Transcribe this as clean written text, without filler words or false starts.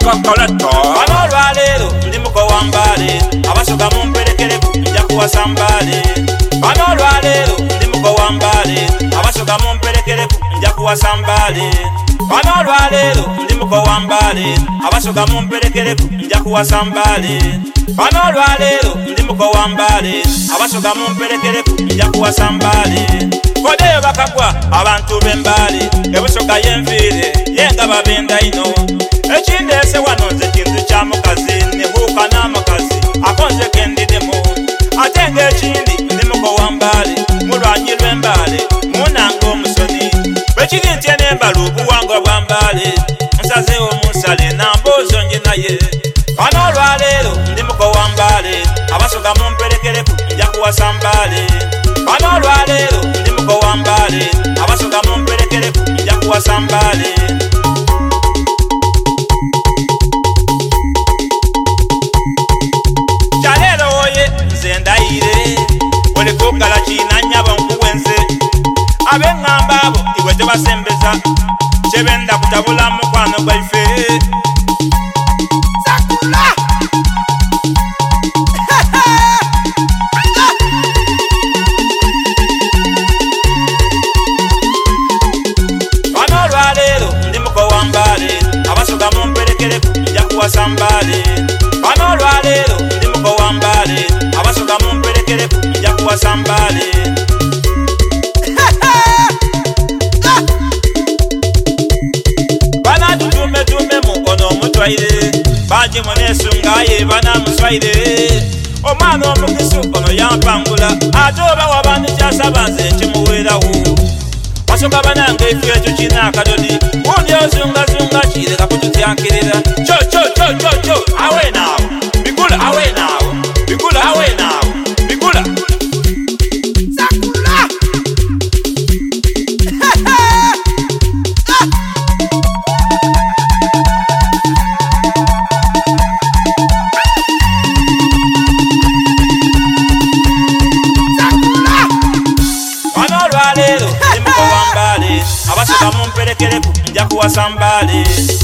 kokoleto bano lwaleero ndi mukowambale abasoga mumperekereku nja kuwasambale bano lwaleero ndi mukowambale abasoga mumperekereku nja kuwasambale bano lwaleero ndi mukowambale abasoga mumperekereku nja kuwasambale bano lwaleero ndi mukowambale abasoga mumperekereku nja kuwasambale kodeyo bakagwa abantu b'embale ebusoga yenviire yenga babenda ino ekindese wano nze kintu kya mukazi nebuuka n'amakazi akonze kendidemu ate ng'ekindi ndi mukowambale mulwanyi lw'embale munanga omusoni bwekiri ntye n'embala obuwangwa bwa mbale nsazeewo munsale namboozo nje naye bano olwaleero ndi mukowambale abasoga mumperekereku nja kuwasambale bano olwaleero ndi mukowambale abasoga mumperekereku nja kuwasambale kyaleero woye nze ndayire olekokala kiina nnyabo nkuwenze ab'eŋŋamba abo iwe tebasembeza kyebenda kutabula mukwano gwaife bano olwaleero ndi mukowambale abasoga mumperekereku nja kuwasambale bano olwaleero ndi mukowambale abasoga mumperekereku nja kuwasambale banatutumetumemu ono omutwaire bangi munesungaye banamuswaire omwana omukisu ono yampangula ate oba wabanikyasaba nze nkimuweerawo basoka banange efu ekyo kina akadodi gundi ozungazunga kireka kututyankirira kyo awenaawo bigula awenaawo bigula awenaawo bigula bano olwaleero ndi mukowambale abasoga mumperekereku nja kuwasambale